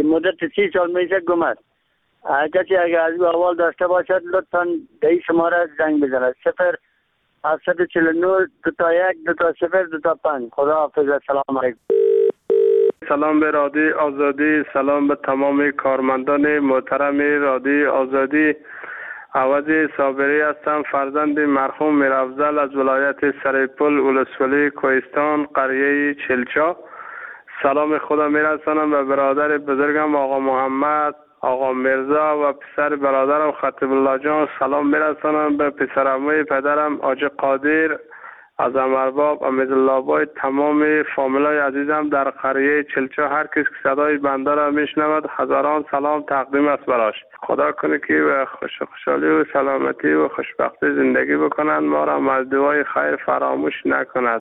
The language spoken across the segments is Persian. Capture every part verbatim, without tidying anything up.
مدت سی سال میشه گم است. کسی اگر از او احوال داشته باشد لطفا در این شماره زنگ بزند. صفر هفتصد و چهل و نه دو تا یک دو تا صفر دو تا پنج. خدا حافظ. السلام علیکم. سلام به رادیو آزادی، سلام به تمام کارمندان محترم رادیو آزادی. عوضی صابری هستم، فرزند مرحوم میرافضل از ولایت سریپل ولسوالی کوهستان قریه چلچا. سلام خدا میرسانم به برادر بزرگم آقا محمد، آقا مرزا و پسر برادرم خطیب الله جان. سلام میرسانم به پسرعموی پدرم آجا قادر از امرباب امیدالله بای، تمام فامیلای عزیزم در قریه چلچا. هر کس که صدای بنده را میشنود هزاران سلام تقدیم است براش. خدا کنه که و خوش خوشحالی و سلامتی و خوشبختی زندگی بکنند، ما را از دعای خیر فراموش نکند.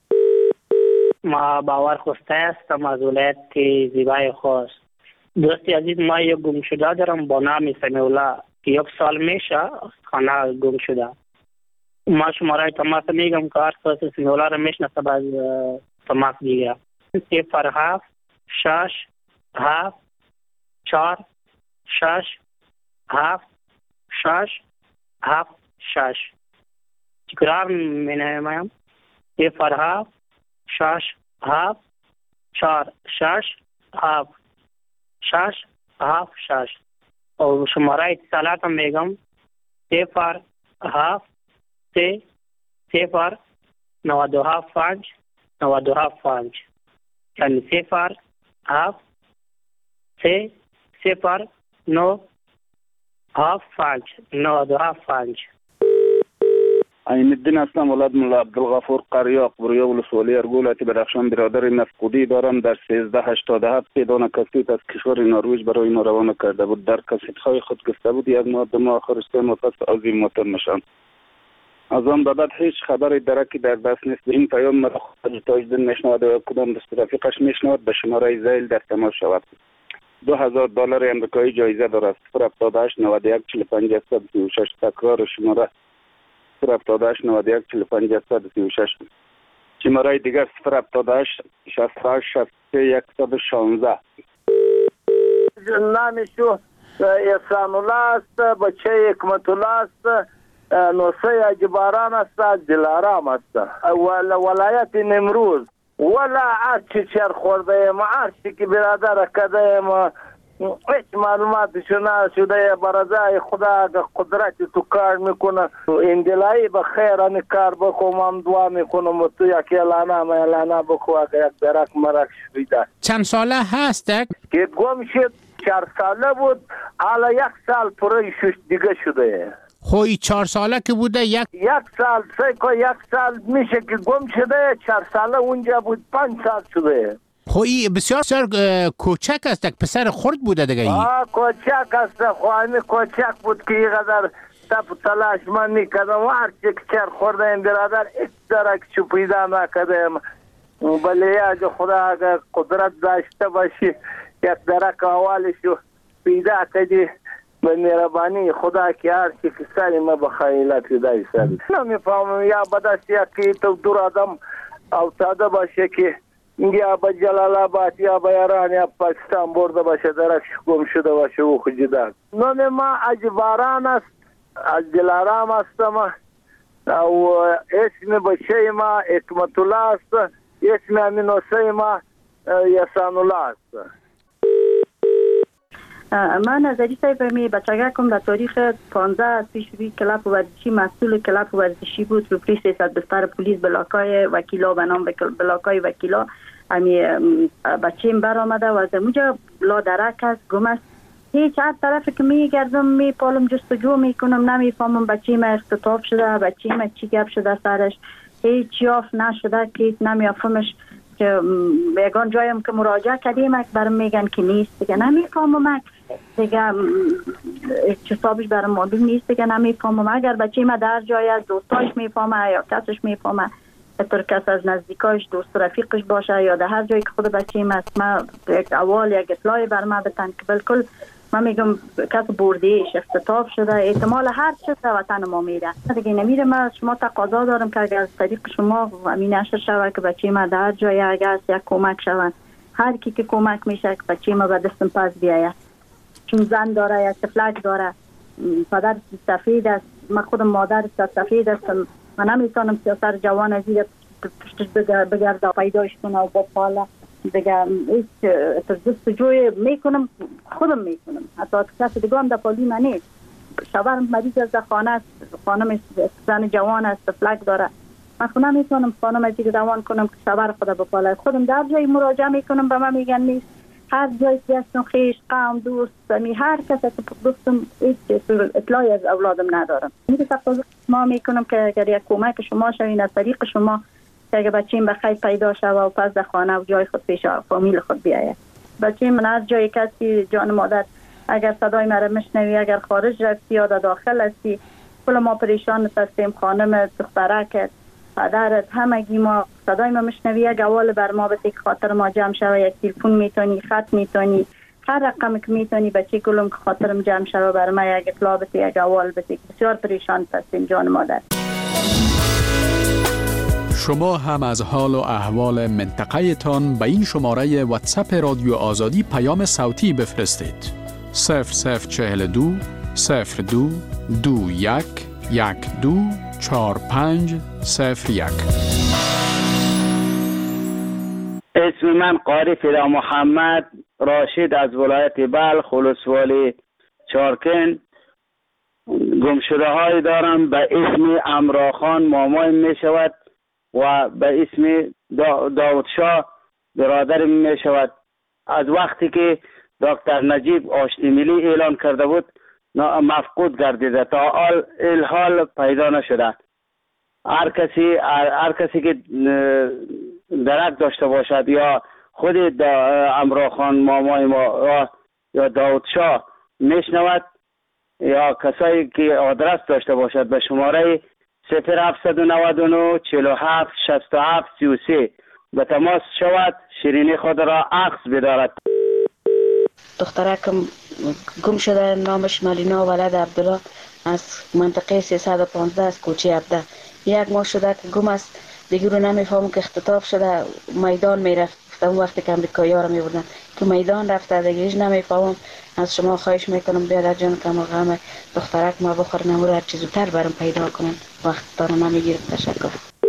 ما باور خوسته هستم از ولایت زیبای خوست. دوستی عزیز، ما یک گم شده دارم با نام سمیولا که یک سال میشه خانه گم شده. ما شماره تماس میگم که هر کس سمیولا را میشناسه باز تماس دیگه. صفر هفت شش هفت چهار شش هفت شش هفت شش. تکرار می نمایم. صفر هفت شش هفت چهار شش هفت شش هفت شش. و شماره اتصالات هم میگم صفر هفت سه صفر نود و هفت پنج نود و هفت پنج، یعنی صفر هفت سه صفر نو هفت پنج نود و هفت پنج. عین الدین هستم، ولد ملا عبدالغفور قریاق، برویا ولسوالی ارگولت بدخشان. برادر مفقودی دارم در سیزده هشتاد و هفت پیدان کسیت از کشور نروژ برای ما روانه کرده بود. در کسیت های خود گفته بود یک ماه دو ماه آخر سه ماه پس از این موتر نشان. از آن بعد هیچ خبری درکی در دست نیست. این پیام مرا خود تاجدین میشنود و کدام دست رفیقش میشنود به شماره زیل در تماس شود. دو هزار دلار امریکایی جایزه دارد. صفر هفتاد و هشت نود و یک چهل و پنج صد و سی و شش. تکرار شماره صفر هفتاد و هشت نود و یک چهل و پنج صد و سی و شش. شماره دیگر صفر هفتاد و هشت شصت و هشت شصت و سه صد و شانزده. نامشو احسان الله است، بچه حکمت الله است، نوسه اجباران است، دلارام است، ولایت نمروز. ولا هرچی چر خورده ما هرچی که برادر کده ما هیچ معلوماتشو نشده. برازای خدا قدرت تو کار میکنه. این دلایی به خیر ان کار بکنم، هم دعا میکنم و تو یکی الانا ما الانا بکو اگه یک درک مرک شویده. چند ساله هست که گم شد؟ چهار ساله بود، حالا یک سال پره شش دیگه شده. خوی چهار ساله که بوده یک یک سال سیکو یک سال میشه که گم شده. چهار ساله اونجا بود، پنج سال شده. خوی بسیار سر کوچک است، یک پسر خرد بوده دیگه. آه کوچک است، خواهی کوچک بود که اینقدر تپ تلاش من میکردم و هرچی که چر خورده این برادر ایک درک چو پیدا نکردم. بله اگه خدا اگه قدرت داشته باشی یک درک اولشو پیدا کردی به مهربانی خدا که هر چی که سری ما بخیلت دای سری نمیفهمم. یا بدست یکی تو دور آدم افتاده باشه که یا با جلال آباد یا با ایران یا پاکستان برده باشه درکش گم شده باشه او خجیدن. نام ما اجباران است، از دلارام هستم و اسم بچه ما حکمت الله است، اسم امینوسه ما احسان الله است. من نظری صاحب می بچگاه کم در تاریخ پانزده پیش روی کلاب ورزشی مسئول کلاب ورزشی بود. رو پلیس سیصد بستر پلیس بلاکای وکیلا به نام بلاکای وکیلا امی بچیم بر آمده و از اونجا لا درک است، گم است. هیچ هر طرف که می گردم می پالم جستجو می کنم نمیفهمم بچیم اختطاف شده، بچیم چی گپ شده سرش، هیچ یافت نشده که نمیفهمش. که یگان جایم که مراجعه کردیم برام میگن که نیست دیگه، نمیفهمم دیگه حسابش برام معلوم نیست دیگه، نمیفهمم. اگر بچه ما در جای از دوستاش میفهمه یا کسش میفهمه، اطور کس از نزدیکاش دوست رفیقش باشه یا در هر جایی که خود بچه ما است، ما یک اول یک اطلاعی بر ما بتن که بالکل ما میگم کس بردهش اختطاف شده، احتمال هر چیز در وطن ما میره دیگه نمیره. ما شما تقاضا دارم که اگر از طریق شما همین نشر شود که بچه ما در جای اگر یک کمک شود هر کی که کمک میشه که بچه ما به دستم پس بیایه، چون زن داره یا تفلک داره، پدر سفید است، من خودم مادر سفید هستم، من نمیتونم سیاست جوان از این پشتش بگرد پیداش کنه و با پاله دیگه هیچ جستجوی میکنم، خودم میکنم. حتی کسی دیگه هم در پالی من نیست. شوهرم مریض از خانه است، خانم زن جوان است، فلک داره. من خودم نمیتونم خانم از دیگه دوان کنم که شوهر خدا بپاله. خودم در جای مراجعه میکنم، به من میگن نیست. هر جایی که هستم خیش قوم دوست می هر کسی که گفتم هیچ اطلاعی از اولادم ندارم. میگه تقاضا ما میکنم که اگر یک کمک شما شوین از طریق شما که اگر بچه‌م بخیر پیدا شوه و پس در خانه و جای خود پیش فامیل خود بیاید. بچه‌م من هر جایی کسی جان مادر اگر صدای مرا میشنوی، اگر خارج رفتی یا داخل هستی، کل ما پریشان هستیم. خانم دخترک پدرت همگی ما صدای ما میشنوی، یک اول بر ما بده که خاطر ما جمع شوه. یک تلفن میتونی، خط میتونی، هر رقم که میتونی بچه کلم که خاطرم جمع شوه بر ما یک اطلاع بده، یک اول بده. بسیار پریشان هستیم جان مادر. شما هم از حال و احوال منطقه تان به این شماره واتساپ رادیو آزادی پیام صوتی بفرستید. صفر صفر چهل دو صفر دو دو یک یک دو چهار پنج صفر یک. اسم من قاری فدا محمد راشد از ولایت بلخ ولسوالی چارکن. گمشده های دارم به اسم امراخان مامای می شود و به اسم دا داود شاه برادر می شود. از وقتی که دکتر نجیب آشتی ملی اعلان کرده بود مفقود گردیده، تا الحال پیدا نشده. هر کسی هر کسی که درک داشته باشد یا خود امراخان مامای ما یا داود شاه میشنود یا کسایی که آدرس داشته باشد به شماره صفر هفتصد و نود و نه چهل و هفت شصت و هفت سی و سه به تماس شود، شیرینی خود را اخذ بدارد. دخترکم گم شده، نامش ملینا ولد عبدالله از منطقه سیصد و پانزده از کوچه عبده. یک ماه شده که گم است، دیگه رو نمیفهمم که اختطاف شده، میدان میرفت. اون وقتی که امریکایی ها رو میبردن که میدان رفته، دیگه هیچ نمیفهمم. از شما خواهش میکنم بیادر جان که غم دخترک ما بخور نمور هر چیز زودتر برام پیدا کنن، وقت دارم نمیگیرم. تشکر.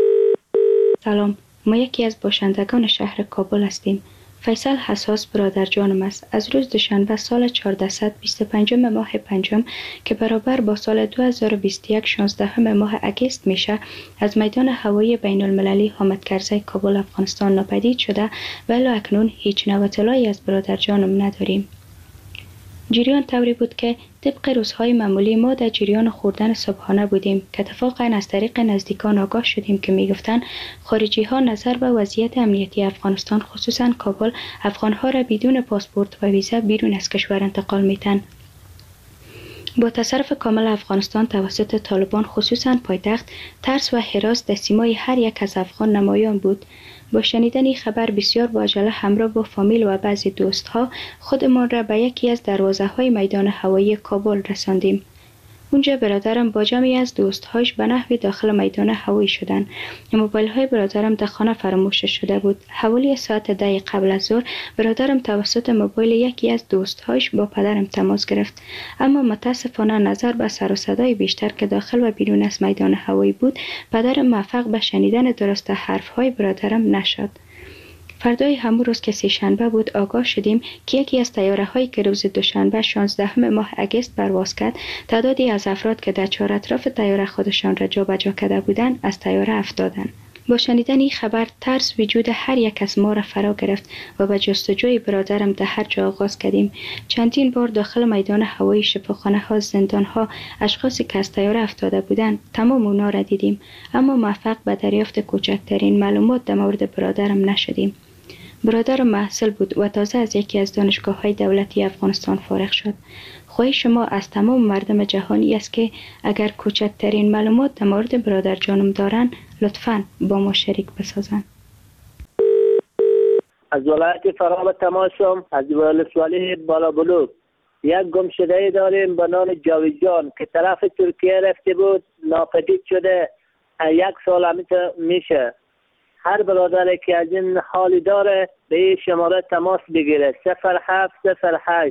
سلام، ما یکی از باشندگان شهر کابل هستیم. فیصل حساس برادر جانم است. از روز دوشنبه سال چهارصد و بیست و پنج ماه پنجم که برابر با سال دو هزار و بیست و یک شانزده ماه اگست میشه، از میدان هوایی بین المللی حامد کرزی کابل افغانستان ناپدید شده و الی اکنون هیچ نوع اطلاعی از برادر جانم نداریم. جریان طوری بود که طبق روزهای معمولی ما در جریان خوردن صبحانه بودیم که اتفاقا از طریق نزدیکان آگاه شدیم که میگفتند خارجی ها نظر به وضعیت امنیتی افغانستان خصوصا کابل افغان ها را بدون پاسپورت و ویزا بیرون از کشور انتقال میتن. با تصرف کامل افغانستان توسط طالبان خصوصا پایتخت، ترس و هراس در سیمای هر یک از افغان نمایان بود. با شنیدن این خبر بسیار با عجله همراه با فامیل و بعضی دوستها خودمان را به یکی از دروازه های میدان هوایی کابل رساندیم. اونجا برادرم با جمعی از دوستهاش به نحوی داخل میدان هوایی شدند. موبایل های برادرم در خانه فراموش شده بود. حوالی ساعت ده قبل از ظهر برادرم توسط موبایل یکی از دوستهاش با پدرم تماس گرفت، اما متاسفانه نظر به سر و صدای بیشتر که داخل و بیرون از میدان هوایی بود، پدرم موفق به شنیدن درست حرف های برادرم نشد. فردای همون روز که سه شنبه بود آگاه شدیم که یکی از طیاره هایی که روز دوشنبه شانزده ماه اگست پرواز کرد، تعدادی از افراد که در چهار اطراف طیاره خودشان را جابجا کرده بودند از طیاره افتادند. با شنیدن این خبر ترس وجود هر یک از ما را فرا گرفت و به جستجوی برادرم در هر جا آغاز کردیم. چندین بار داخل میدان هوایی، شفاخانه ها، زندان ها، اشخاصی که از طیاره افتاده بودند تمام اونا را دیدیم، اما موفق به دریافت کوچکترین معلومات در مورد برادرم نشدیم. برادرم محصل بود و تازه از یکی از دانشگاه های دولتی افغانستان فارغ شد. خواهش شما از تمام مردم جهانی است که اگر کوچکترین معلومات در مورد برادر جانم دارن لطفاً با ما شریک بسازن. از ولایت فرا تماشم، از ولسوالی بالا بلوک یک گم شده داریم به نام جاوید جان که طرف ترکیه رفته بود، ناپدید شده. یک سال همیشه میشه. هر برادری که از این حالی داره به این شماره تماس بگیره صفر هفت صفر هشت